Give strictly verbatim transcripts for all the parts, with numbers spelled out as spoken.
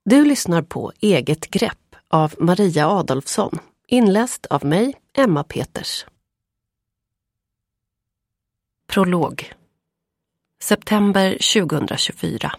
Du lyssnar på Eget grepp av Maria Adolfsson, inläst av mig, Emma Peters. Prolog. September tjugohundratjugofyra.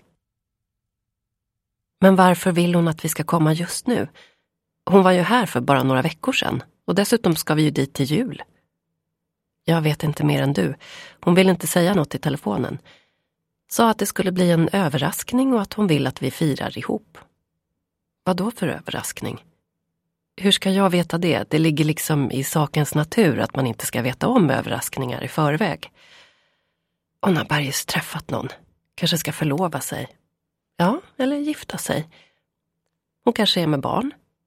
Men varför vill hon att vi ska komma just nu? Hon var ju här för bara några veckor sedan och dessutom ska vi ju dit till jul. Jag vet inte mer än du. Hon vill inte säga något i telefonen. Sa att det skulle bli en överraskning och att hon vill att vi firar ihop. Vad då för överraskning? Hur ska jag veta det? Det ligger liksom i sakens natur att man inte ska veta om överraskningar i förväg. Hon har Berges träffat någon. Kanske ska förlova sig. Ja, eller gifta sig. Hon kanske är med barn.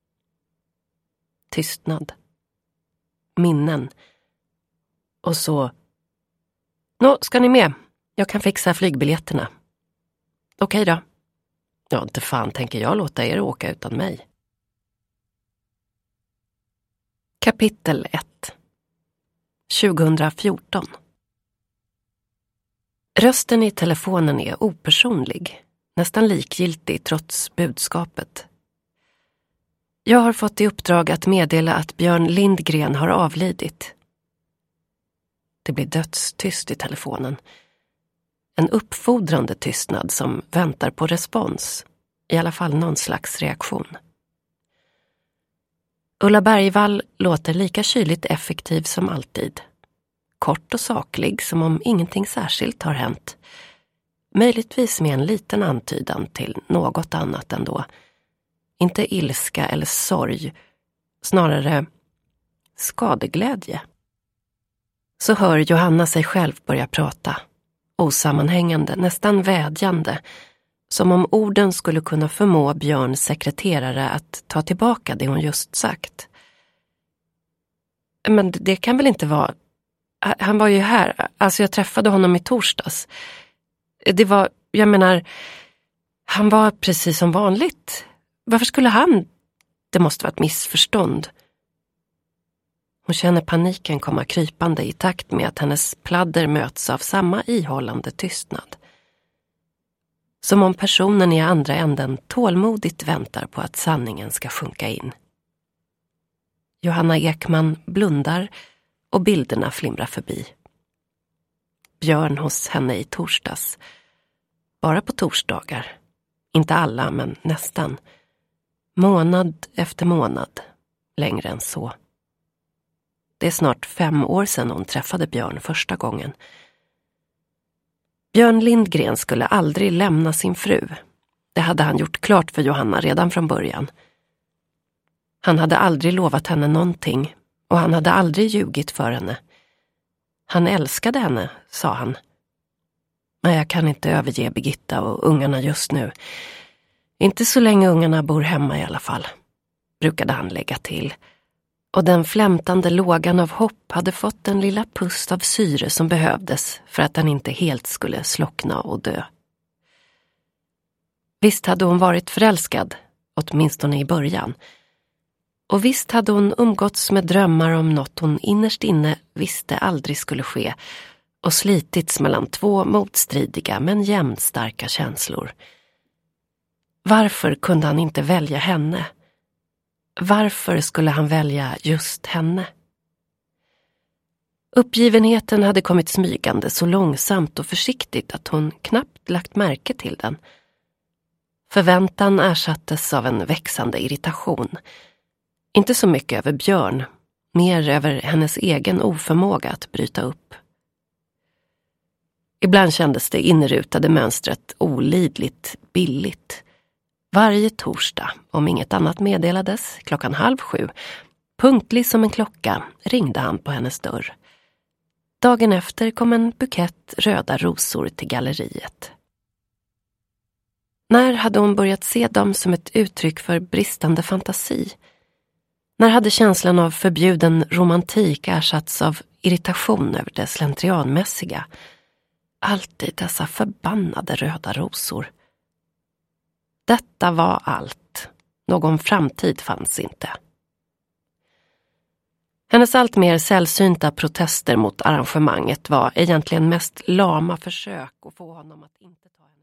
Tystnad. Minnen. Och så... Nå, ska ni med? Jag kan fixa flygbiljetterna. Okej då. Ja, inte fan tänker jag låta er åka utan mig. Kapitel ett. tjugohundrafjorton. Rösten i telefonen är opersonlig, nästan likgiltig trots budskapet. Jag har fått i uppdrag att meddela att Björn Lindgren har avlidit. Det blir dödstyst i telefonen. En uppfordrande tystnad som väntar på respons, i alla fall någon slags reaktion. Ulla Bergvall låter lika kyligt effektiv som alltid. Kort och saklig som om ingenting särskilt har hänt. Möjligtvis med en liten antydan till något annat ändå. Inte ilska eller sorg, snarare skadeglädje. Så hör Johanna sig själv börja prata. Osammanhängande, nästan vädjande. Som om orden skulle kunna förmå Björns sekreterare att ta tillbaka det hon just sagt. Men det kan väl inte vara... Han var ju här, alltså jag träffade honom i torsdags. Det var, jag menar, han var precis som vanligt. Varför skulle han... Det måste vara ett missförstånd. Hon känner paniken komma krypande i takt med att hennes pladder möts av samma ihållande tystnad. Som om personen i andra änden tålmodigt väntar på att sanningen ska sjunka in. Johanna Ekman blundar och bilderna flimrar förbi. Björn hos henne i torsdags. Bara på torsdagar. Inte alla, men nästan. Månad efter månad. Längre än så. Det är snart fem år sedan hon träffade Björn första gången. Björn Lindgren skulle aldrig lämna sin fru. Det hade han gjort klart för Johanna redan från början. Han hade aldrig lovat henne någonting och han hade aldrig ljugit för henne. Han älskade henne, sa han. Men jag kan inte överge Birgitta och ungarna just nu. Inte så länge ungarna bor hemma i alla fall, brukade han lägga till. Och den flämtande lågan av hopp hade fått den lilla pust av syre som behövdes för att den inte helt skulle slockna och dö. Visst hade hon varit förälskad, åtminstone i början. Och visst hade hon umgåtts med drömmar om något hon innerst inne visste aldrig skulle ske och slitits mellan två motstridiga men jämnt starka känslor. Varför kunde han inte välja henne? Varför skulle han välja just henne? Uppgivenheten hade kommit smygande så långsamt och försiktigt att hon knappt lagt märke till den. Förväntan ersattes av en växande irritation. Inte så mycket över Björn, mer över hennes egen oförmåga att bryta upp. Ibland kändes det inrutade mönstret olidligt billigt. Varje torsdag, om inget annat meddelades, klockan halv sju, punktlig som en klocka, ringde han på hennes dörr. Dagen efter kom en bukett röda rosor till galleriet. När hade hon börjat se dem som ett uttryck för bristande fantasi? När hade känslan av förbjuden romantik ersatts av irritation över det slentrianmässiga? Alltid dessa förbannade röda rosor. Detta var allt. Någon framtid fanns inte. Hennes allt mer sällsynta protester mot arrangemanget var egentligen mest lama försök att få honom att inte ta henne.